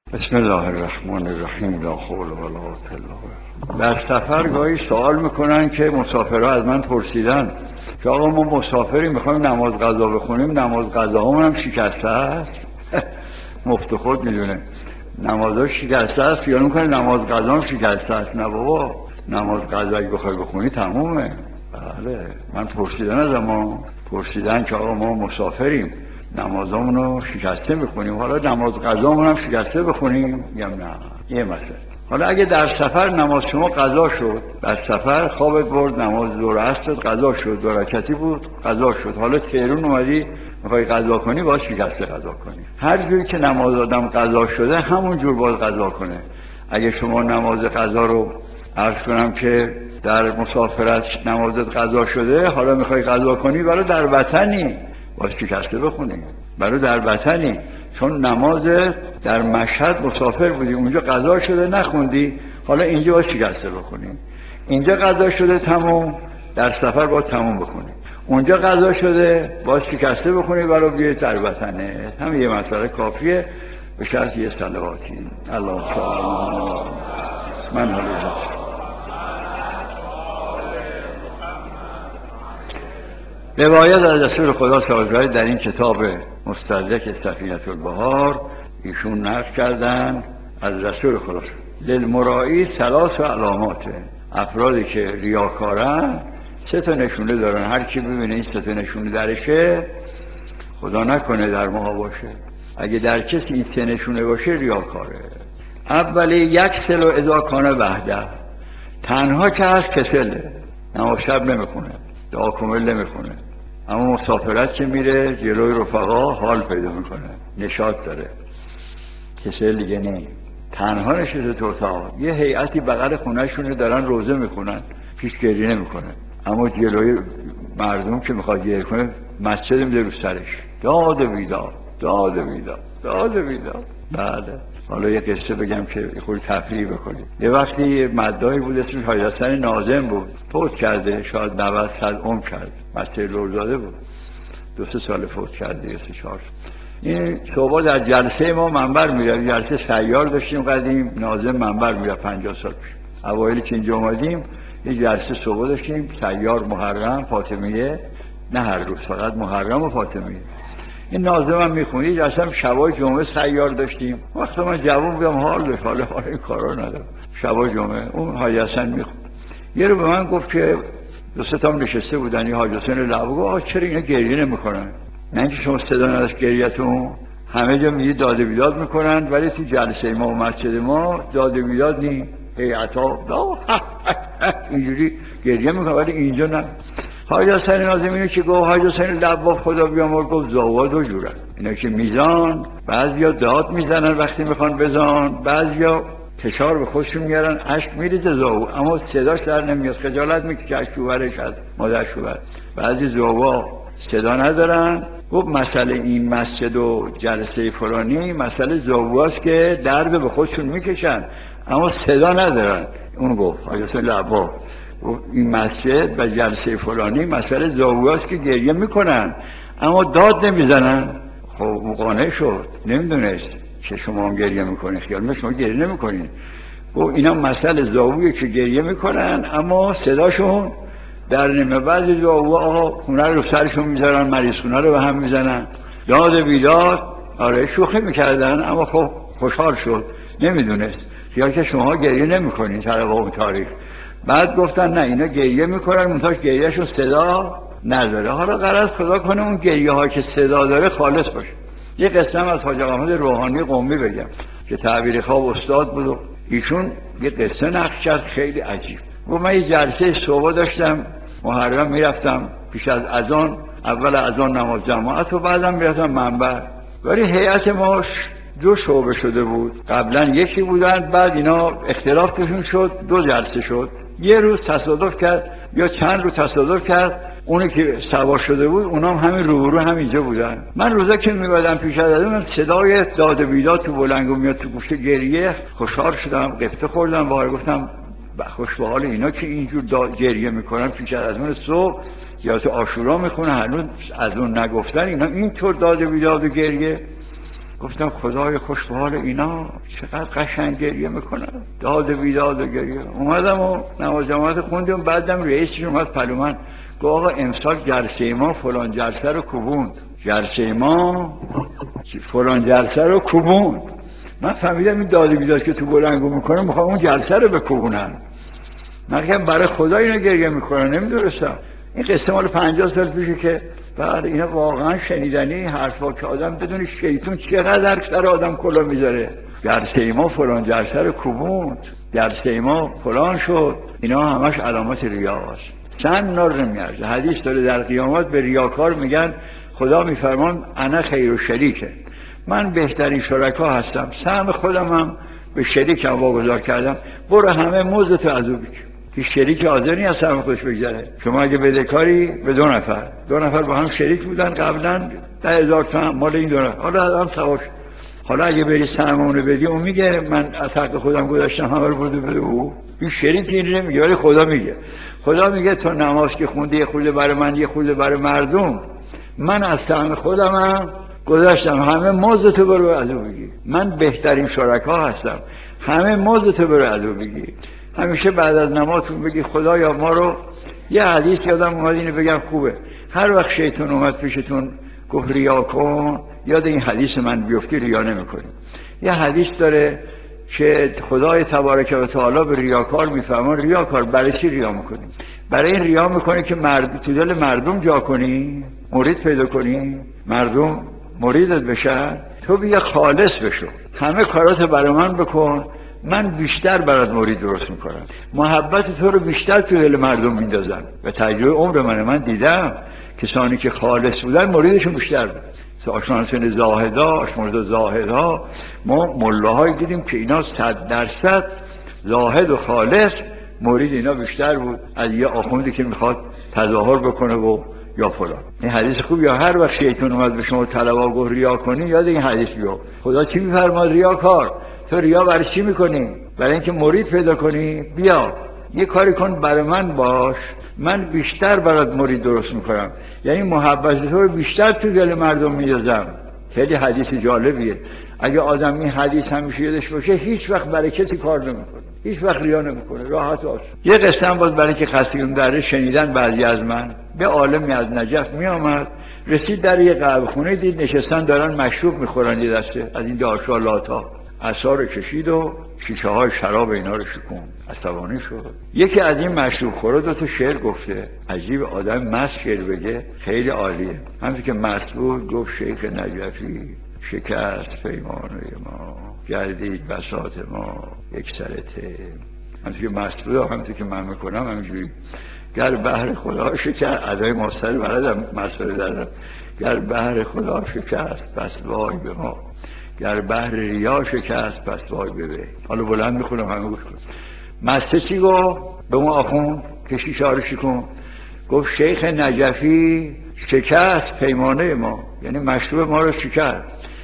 بسم الله الرحمن الرحیم. لا حول ولا قوة الا بالله. در سفر گاهی سوال میکنن که مسافرها از من پرسیدن که آقا ما مسافریم میخوایم نماز قضا بخونیم، نماز قضاهامون هم شکسته است. مفت خود میدونه نمازها شکسته است، خیال میکنه نماز قضا هم شکسته است. نه بابا، نماز قضا اگه بخوای بخونی تمومه. بله، من پرسیدن از ما پرسیدن که آقا ما مسافریم نمازامون رو شکسته میخونیم، حالا نماز قضامون هم شکسته بخونیم؟ میگم نه، یه مسئله. حالا اگه در سفر نماز شما قضا شد، در سفر خوابت برد، نماز ظهر عصر قضا شد، 2 رکعتی بود قضا شد، حالا تهران اومدی میخوای قضا کنی، باید شکسته قضا کنی. هر جوری که نماز آدم قضا شده همون جور باید قضا کنه. اگه شما نماز قضا رو عرض کنم که در مسافرت نمازت قضا شده، حالا میخوای قضا کنی، برای در وطنی باید شکسته بخونی، برای در وطنی، چون نماز در مشهد مسافر بودی اونجا قضا شده نخوندی، حالا اینجا باید شکسته بخونی. اینجا قضا شده تموم، در سفر باید تموم بخونی. اونجا قضا شده باید شکسته بخونی برای بیای در وطنه. همین یه مسئله کافیه، به شرط یه صلواتی. الله تعالی من حالی. روایت از رسول خدا صلی الله علیه و در این کتاب مستدرک سفینة البحار ایشون نقل کردن از رسول خدا: للمرائی 3 علامات. افرادی که ریاکارن 3 نشونه دارن. هر کی ببینه این 3 نشونه درشه، خدا نکنه در ما باشه، اگه در کسی این 3 نشونه باشه ریاکاره. اولی یکسل اذا کان وحده، تنها که هست کسله، نماز شب نمیخونه، دعا کامل نمیخونه، اما مسافرت که میره جلوی رفقا حال پیدا میکنه، نشاط داره. کسل دیگه نه، تنها نشسته تو اتاق، یه هیئتی بغل خونه‌شونه دارن روزه میخونن، هیچ گریه نمیکنه، اما جلوی مردم که میخواد گریه کنه مسجد میده رو سرش، داد و بیداد، داد و بیداد، داد و بیداد. بله. حالا یه قصه بگم که خود تفریح بکنید. یه وقتی مداحی بود اسمش حاج حسن ناظم بود، فوت کرده، شاید 90-100 عمر کرد، مسیح لرزاده بود، 2-3 سال فوت کرده یا 3-4. این صبح در جلسه ما منبر میره، جلسه سیار داشتیم قدیم، ناظم منبر میره 50 سال پیش. اوایلی که اینجا اومدیم یه جلسه صبح داشتیم، سیار، محرم، فاطمیه، نه هر روز، فقط محرم و فاطمیه. این ناظم هم میخونی، جلسه هم شبای جمعه سیار داشتیم. وقتی من جوان بودم حال داشت، حالا این کارا ندارم. شبای جمعه اون حاج حسن میخون. یه رو به من گفت که 2-3 تا نشسته بودن، یه حاج حسین لبو گفت آقا چرا اینا گریه نمیکنن؟ نه اینکه شما صدا نداشت گریه‌تون، همه جا میگی داد و بیداد میکنن، ولی تو جلسه ما و مسجد ما داد و بیداد نی، هیئتا اینجوری گریه میکنن، ولی اینجا نه. حاج حسن ناظم اینو که گفت، حاج حسین لبو خدا بیامرز، گفت زاوا 2 جورن، اینا که میزان، بعضیا داد میزنن وقتی میخوان بزان، بعضیا فشار به خودشون میارن، اشک میریزه زاو، اما صداش در نمیاد، خجالت میکشه از شوهرش، از مادر شوهر. بعضی زاوا صدا ندارن. گفت مسئله این مسجد و جلسه فلانی مسئله زاواست که درد به خودشون میکشن اما صدا ندارن. اون گفت حاج حسین لبو، این مسجد و جلسه فلانی مسئله زاواست که گریه میکنن اما داد نمیزنن. خب اون قانع شد، نمیدونست که شما هم گریه میکنین، خیال میکنه شما گریه نمیکنین. گفت اینا مسئله زاویه که گریه میکنن اما صداشون در نمیاد. بعضی زاویه آقا خونه رو سرشون میذارن، مریض خونه رو به هم میزنن، داد بیداد. آره شوخی میکردن اما خب خوشحال شد، نمیدونست، خیال که شما گریه نمیکنین طبق اون تاریخ. بعد گفتن نه اینا گریه میکنن، منتها گریهشون صدا نداره. حالا غرض خدا کنه اون گریه ها که صدا داره خالص باشه. یه قصه از حاج احمد روحانی قمی بگم که تعبیر خواب استاد بود و ایشون یه قصه نقل کرد خیلی عجیب. و من یه جلسه صبح داشتم، محرم میرفتم پیش از اذان، اول اذان نماز جماعت و بعدم میرفتم منبر، ولی هیئت ما 2 شعبه شده بود، قبلا یکی بودن، بعد اینا اختلاف توشون شد 2 جلسه شد. یه روز تصادف کرد یا چند روز تصادف کرد اونی که سوار شده بود اونام همین رو همینجا بودن. من روزا که میبادم پیش از اون صدای داد و بیداد تو بلنگو میاد تو گوشه، گریه، خوشحال شدم، قفطه خوردم، باور گفتم خوش به حال اینا که اینجور گریه میکنن پیش از اون صبح یا تو عاشورا میخونه هنوز از اون نگفتن، اینا اینطور داد و بیداد و گریه. گفتم خدای خوش به حال اینا، چقدر قشنگ گریه میکنن، داد و بیداد و گریه. اومدم و نماز جماعت خوندیم، بعدم رئیسش اومد پلومن گفت آقا امسال جلسه ما فلان جلسه رو کوبوند، جلسه ما فلان جلسه رو کوبوند. من فهمیدم این داد و بیداد که تو بلنگو میکنه میخوام اون جلسه رو بکوبونن. من میگم برای خدا اینا گریه میکنن، نمیدونستم. این قصه مال 50 سال پیشه که بعد اینا واقعا شنیدنی حرفا که آدم بدون شیطون چقدر سر آدم کلا میذاره. جلسه ما فلان جلسه رو کوبوند، جلسه ما فلان شد، اینا همش علامت ریاست. سن نار نمیارزه. حدیث داره در قیامت به ریاکار میگن خدا میفرمان انا خیر و شریکه، من بهترین شرکا هستم، سهم خودم هم به شریکم واگذار کردم، برو همه موزتو از او بگیر. هیچ شریک حاضر نیست از سهم خودش بگذره. شما اگه بدهکاری به دو نفر با هم شریک بودن قبلا 10,000 تومان مال این دو نفر، حالا هم سواش، حالا اگه بری سهم اونو بدی اون میگه من از حق خودم گذاشتم همه رو برده بده او. این شریک این نمیگه، ولی خدا میگه. خدا میگه تو نماز که خوندی یه خورده برای من یه خورده برای مردم، من از سهم خودمم گذاشتم، همه موزتو برو از او بگی. من بهترین شرکا هستم، همه موزتو برو از او بگی. همیشه بعد از نمازتون بگی خدایا ما رو، یه حدیث یادم اومد اینو بگم خوبه، هر وقت شیطان اومد پیشتون گفت ریا کن، یاد این حدیث من بیفتی ریا نمی‌کنی. یه حدیث داره که خدای تبارک و تعالی به ریاکار میفهمه ریاکار برای چی ریا میکنی؟ برای این ریا میکنی که تو دل مردم جا کنی، مرید پیدا کنی، مردم مریدت بشن، تو بیا خالص بشو، همه کاراتو برای من بکن، من بیشتر برات مرید درست میکنم، محبت تو رو بیشتر تو دل مردم میندازم. به تجربه عمر من دیدم کسانی که خالص بودن مریدشون بیشتر بود. آشنا حسین زاهدا، آشنا زاهدا، ما ملاهایی دیدیم که اینا 100% زاهد و خالص، مرید اینا بیشتر بود از یه آخوندی که میخواد تظاهر بکنه و یا فلان. این حدیث خوب. یا هر وقت شیطان اومد به شما طلبا گفت ریا کنی، یاد این حدیث بیو. خدا چی میفرماد؟ ریاکار تو ریا برای چی میکنی؟ برای اینکه مرید پیدا کنی؟ بیا یه کاری کن برای من باش، من بیشتر برات مرید درست میکنم، یعنی محبت تو رو بیشتر تو دل مردم میذارم. خیلی حدیث جالبیه. اگه آدم این حدیث همیشه یادش باشه هیچ وقت برای کسی کار نمیکنه، هیچ وقت ریا نمیکنه، راحت آسون. یه قصه هم باز برای اینکه خستگیم داره شنیدن بعضی از من، به عالمی از نجف میآمد، رسید در یه قهوه خونه، دید نشستن دارن مشروب میخورن، یه دسته از این دارشالات‌ها، عصا رو کشید و شیشه های شراب اینا رو شکوند، عصبانی شد. یکی از این مشروب خورا 2 تا شعر گفته، عجیب آدم مست شعر بگه خیلی عالیه. همونطور که مست بود گفت شیخ نجفی شکست پیمانه ما، گردید بساط ما یک سر ته. همونطور که مست بود، همونطور که من میکنم همینجوری، گر بحر خدا شکست، ادای مستر بلدم مست دارم، گر بحر خدا شکست پس وای به ما، گر بحر ریا شکست پس وای ببه. حالا بلند میخونم همه گوش کن. مسته چی گفت به اون آخوند که شیشه رو شکن؟ گفت شیخ نجفی شکست پیمانه ما، یعنی مشروب ما رو شکست.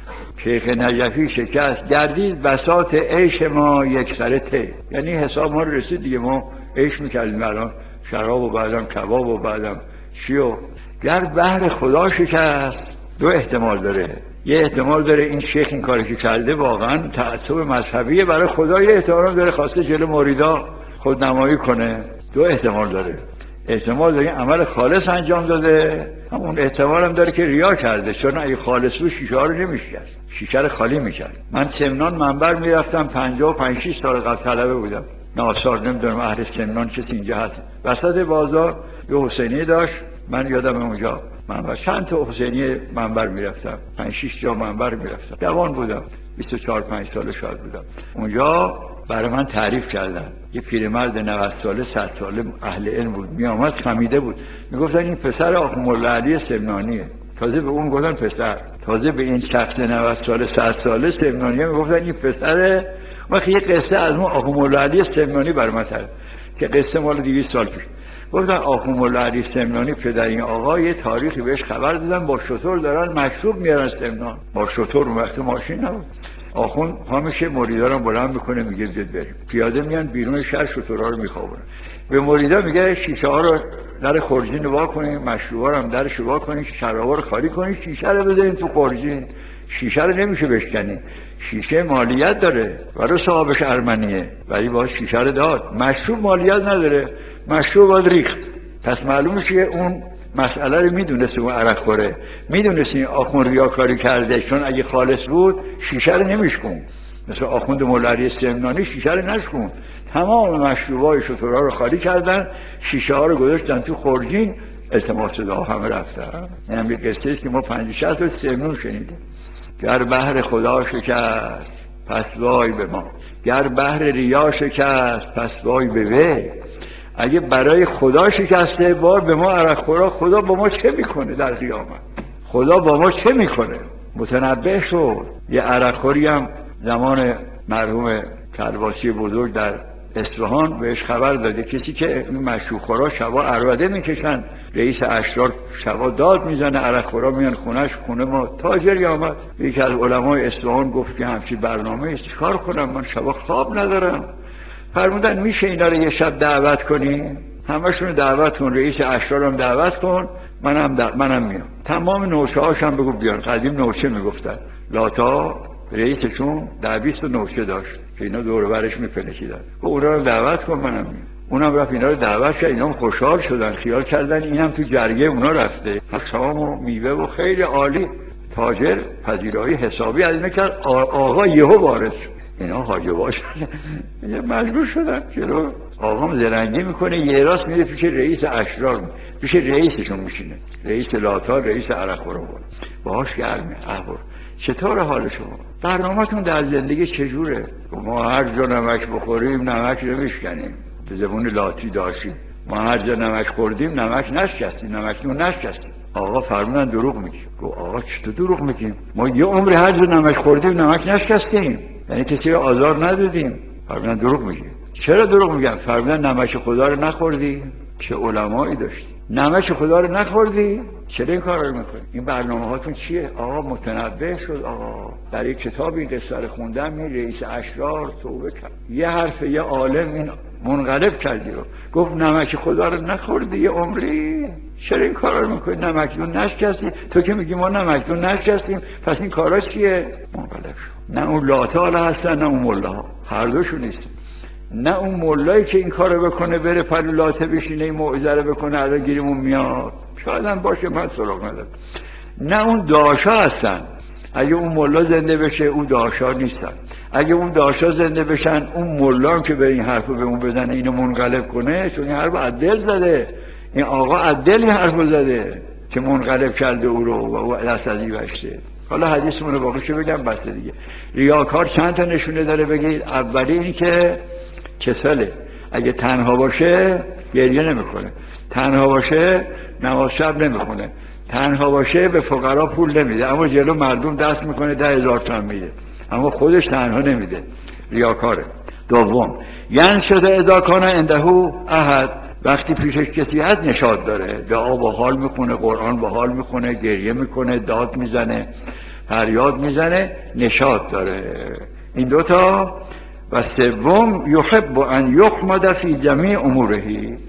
شیخ نجفی شکست، گردید بساط عیش ما یک سره ته، یعنی حساب ما رو رسید دیگه، ما عیش میکردیم الان شراب و بعدم کباب و بعدم چی. و گر بحر خدا شکست، 2 احتمال داره. یه احتمال داره این شیخ این کاری که کرده واقعا تعصب مذهبیه برای خدا، یه احتمال داره خواسته جلو مریدا خودنمایی کنه. 2 احتمال داره. احتمال داره عمل خالص انجام داده، همون احتمال هم داره که ریا کرده، چون اگه خالص بود شیشه ها رو نمیشکست، شیشه رو خالی میکرد. من سمنان منبر میرفتم 55-6 سال قبل، طلبه بودم، ناصار نمیدونم اهل سمنان کسی اینجا هست، وسط بازار یه حسینی داشت، من یادم اونجا منبر چند تا حسینی منبر میرفتم، 5-6 جا منبر میرفتم، جوان بودم، 24-25 ساله شاید بودم. اونجا برای من تعریف کردن، یه پیرمرد 90 ساله 100 ساله اهل علم بود، می آمد خمیده بود، میگفتن این پسر آخوندالله علی سمنانیه. تازه به اون گفتن پسر، تازه به این شخص 90 ساله 100 ساله سمنانیه میگفتن این پسره. وقتی یه قصه از اون آخوندالله علی سمنانی برای من تعریف که قصه مال 200 سال پیش، گفتن آخوندالله علی سمنانی پدر این آقا یه تاریخی بهش خبر دادن با شتر دارن مشروب میارن سمنان، با شتر، اون وقت ماشین نبود. آخوند همیشه مریدا رو بلند میکنه میگه بیاد بریم، پیاده میان بیرون شهر شترها رو میخوابونن، به مریدا میگه شیشه ها رو در خورجین وا کنین، مشروبا رو هم درش وا کنین، شرابا رو خالی کنین، شیشه رو بذارین تو خورجین، شیشه رو نمیشه بشکنی، شیشه مالیت داره برای صاحبش ارمنیه، ولی باید شیشه رو داد. مشروب مالیت نداره، مشروب باید ریخت. پس معلومه که اون مسئله رو میدونست، اون عرق خوره میدونست این آخوند ریاکاری کرده، چون اگه خالص بود شیشه رو نمیشکن. مثل آخوند مولوی سمنانی شیشه رو نشکن، تمام مشروبای شترها رو خالی کردن، شیشه ها رو گذاشتن تو خورجین، التماس دعا همه رفتن. این هم یک قصه است که ما 50-60 روز سمنون شنیدیم. گر بحر خدا شکست پس وای به ما، گر بحر ریا شکست پس وای به وی. اگه برای خدا شکسته وای به ما عرق خورا، خدا با ما چه میکنه در قیامت؟ خدا با ما چه میکنه؟ متنبه شد. یه عرق خوری هم زمان مرحوم کلباسی بزرگ در اصفهان بهش خبر داده، کسی که این مشروب خورا شبا عربده میکشن، رئیس اشرار شبا داد میزنه، عرق خورا میان خونش، خونه ما تاجری آمد. یکی از علمای اصفهان گفت که همچین برنامه است چیکار کنم، من شبا خواب ندارم. فرمودن میشه اینا رو یه شب دعوت کنی؟ همشون دعوت کن، رئیس اشرار هم دعوت کن، منم میام. تمام نوچه هاشم بگو بیان. قدیم نوچه میگفتن، لاتا رئیسشون 10-20 نوچه داشت که اینا دور برش میپلکیدن، اونا رو دعوت کن، منم میام. اونم رفت اینا رو دعوت کرد، اینا هم خوشحال شدن، خیال کردن اینم تو جرگه اونا رفته، شام و میوه و خیلی عالی. تاجر پذیرایی حسابی از اینا کرد، آقا یهو وارد شد. اینا حاجبا شدن، مجبور شدن جلو آقام زرنگی میکنه، یه راست میره پیش رئیس اشرار، پیش رئیسشون میشینه، رئیس لاتا، رئیس عرقخورا، باهاش گرمه. احوال چطور حال شما؟ برنامه‌تون در زندگی چجوره؟ ما هر جا نمک بخوریم نمک نمیشکنیم، به زبون لاتی داشتیم. ما هر جا نمک خوردیم نمک نشکستیم، نمکنون نشکستیم. آقا فرمودن دروغ میگی. گفت آقا چطور دروغ میگیم؟ ما یه عمر هر جا نمک خوردیم نمک نشکستیم، یعنی کسی رو آزار ندادیم. فرمودن دروغ میگی. چرا دروغ میگم؟ فرمودن نمک خدا رو نخوردی؟ چه علمایی داشتی. نمک خدا رو نخوردی؟ چرا این کار رو میکنی؟ این برنامه هاتون چیه؟ آقا متنبه شد. آقا در یک کتاب این قصه رو خوندم، این رئیس اشرار توبه کرد، یه حرف یه عالم این منقلب کردی رو، گفت نمک خدا رو نخوردی یه عمری، چرا این کارا رو میکنی؟ نمکدون نشکستی. تو که میگی ما نمکدون نشکستیم، پس این کارا چیه؟ منقلب شد. نه اون لاتا هستن نه اون ملاها، هر دوشون نیستن. نه اون مولایی که این کارو بکنه بره پلو لاته بشینه این موعظه رو بکنه الان گیرمون میاد، شاید هم باشه، من سراغ ندارم. نه اون داشا هستن، اگه اون مولا زنده بشه اون داشا نیستن. اگه اون داشا زنده بشن اون مولا هم که به این حرفو به اون بزنه اینو منقلب کنه، چون این حرفو عدل زده، این آقا عدل این حرفو زده که منقلب کرده او رو و او دست از این بشته. حالا حدیثمون رو باقیشو بگم بس دیگه. ریاکار چند تا نشونه داره بگید. اولی اینی که کسله، اگه تنها باشه گریه نمیکنه، تنها باشه نماز شب نمیخونه، تنها باشه به فقرا پول نمیده، اما جلو مردم دست میکنه 10,000 تومان میده، اما خودش تنها نمیده، ریاکاره. دوم یعنی شده اذا کان عنده احد، وقتی پیشش کسی هست نشاط داره، دعا با حال میخونه، قرآن با حال میخونه، گریه میکنه، داد میزنه، فریاد میزنه، نشاط داره. این دوتا. و سوم یحب ان یحمد فی جمیع اموره،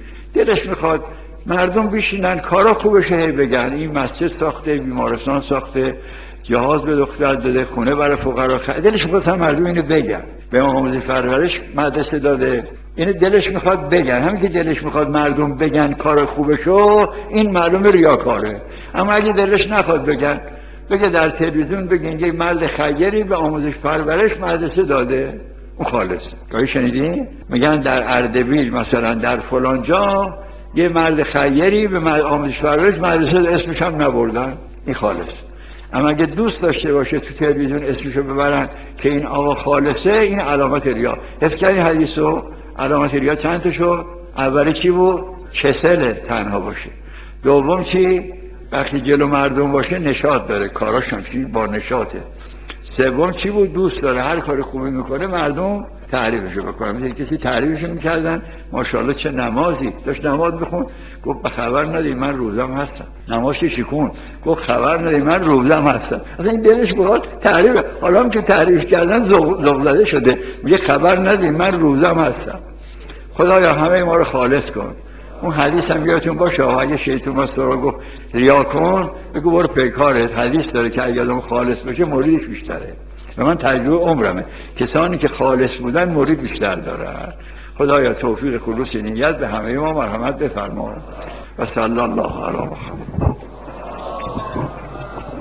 دلش میخواد مردم بشینن کارا خوبشه هی بگن این مسجد ساخته، بیمارستان ساخته، جهاز به دختر داده، خونه برای فقرا دلش میخواد مردم اینو بگن، به آموزش پرورش مدرسه داده، اینو دلش میخواد بگن. همین که دلش میخواد مردم بگن کار خوبشو، این معلومه ریاکاره. اما اگه دلش نخواد بگن، بگه در تلویزیون بگین یه مرد خیری به آموزش پرورش مدرسه داده، اون خالص. گاهی شنیدین میگن در اردبیل مثلا در فلان جا یه مرد خیری به آموزش پرورش مدرسه اسمش هم نبردن، این خالص. اما اگه دوست داشته باشه تو تلویزیون اسمشو ببرن که این آقا خالصه، این علامت ریا. حس کردین حدیثو؟ علامت ریا چند تا شد؟ اولی چی بود؟ کسل، تنها باشه. دوم چی؟ وقتی جلو مردم باشه نشاط داره، کاراش هم با نشاطه. سوم چی بود؟ دوست داره هر کاری خوبی میکنه مردم تعریفشو بکنن. مثل کسی تعریفشو میکردن ماشاءالله چه نمازی داشت، نماز بخون، گفت خبر نداری من روزم هستم. نمازش چیکون؟ گفت خبر نداری من روزم هستم. اصلا این دلش بخواد تعریف، حالا هم که تعریف کردن ذوق زده شده، میگه خبر نداری من روزم هستم. خدایا همه ما رو خالص کن، اون حدیث هم یادتون باشه، اگه شیطان واسه رو گفت ریا کن، بگو برو پیکارت. حدیث داره که اگه آدم خالص باشه مریدش بیشتره. و من تجربه عمرمه، کسانی که خالص بودن مرید بیشتر دارن. خدایا توفیق خلوص نیت به همه ما مرحمت بفرما. و صلی الله علی محمد.